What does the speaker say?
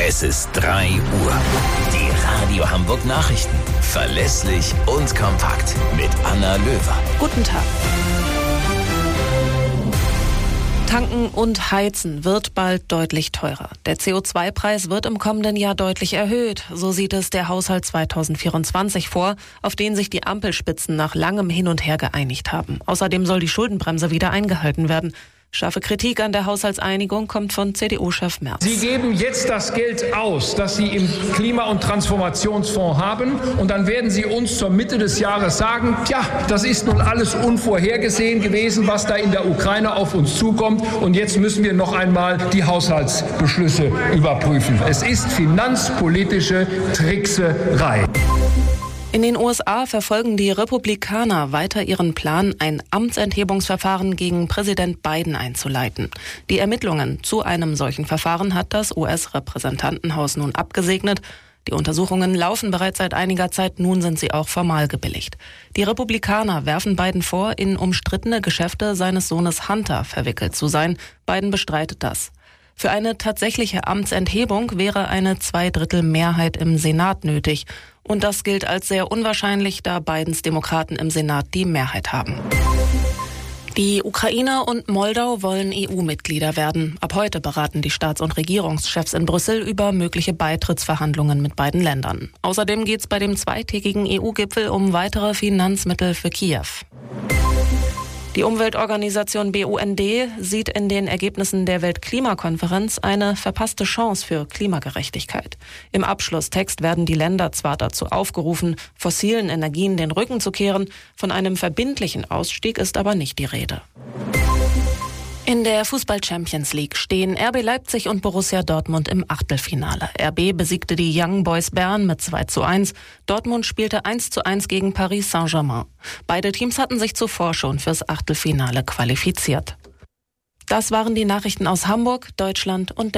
Es ist 3 Uhr. Die Radio Hamburg Nachrichten. Verlässlich und kompakt. Mit Anna Löwer. Guten Tag. Tanken und Heizen wird bald deutlich teurer. Der CO2-Preis wird im kommenden Jahr deutlich erhöht. So sieht es der Haushalt 2024 vor, auf den sich die Ampelspitzen nach langem Hin und Her geeinigt haben. Außerdem soll die Schuldenbremse wieder eingehalten werden. Scharfe Kritik an der Haushaltseinigung kommt von CDU-Chef Merz. Sie geben jetzt das Geld aus, das Sie im Klima- und Transformationsfonds haben. Und dann werden Sie uns zur Mitte des Jahres sagen, tja, das ist nun alles unvorhergesehen gewesen, was da in der Ukraine auf uns zukommt. Und jetzt müssen wir noch einmal die Haushaltsbeschlüsse überprüfen. Es ist finanzpolitische Trickserei. In den USA verfolgen die Republikaner weiter ihren Plan, ein Amtsenthebungsverfahren gegen Präsident Biden einzuleiten. Die Ermittlungen zu einem solchen Verfahren hat das US-Repräsentantenhaus nun abgesegnet. Die Untersuchungen laufen bereits seit einiger Zeit, nun sind sie auch formal gebilligt. Die Republikaner werfen Biden vor, in umstrittene Geschäfte seines Sohnes Hunter verwickelt zu sein. Biden bestreitet das. Für eine tatsächliche Amtsenthebung wäre eine 2/3 im Senat nötig. Und das gilt als sehr unwahrscheinlich, da Bidens Demokraten im Senat die Mehrheit haben. Die Ukrainer und Moldau wollen EU-Mitglieder werden. Ab heute beraten die Staats- und Regierungschefs in Brüssel über mögliche Beitrittsverhandlungen mit beiden Ländern. Außerdem geht es bei dem zweitägigen EU-Gipfel um weitere Finanzmittel für Kiew. Die Umweltorganisation BUND sieht in den Ergebnissen der Weltklimakonferenz eine verpasste Chance für Klimagerechtigkeit. Im Abschlusstext werden die Länder zwar dazu aufgerufen, fossilen Energien den Rücken zu kehren, von einem verbindlichen Ausstieg ist aber nicht die Rede. In der Fußball-Champions League stehen RB Leipzig und Borussia Dortmund im Achtelfinale. RB besiegte die Young Boys Bern mit 2:1. Dortmund spielte 1:1 gegen Paris Saint-Germain. Beide Teams hatten sich zuvor schon fürs Achtelfinale qualifiziert. Das waren die Nachrichten aus Hamburg, Deutschland und der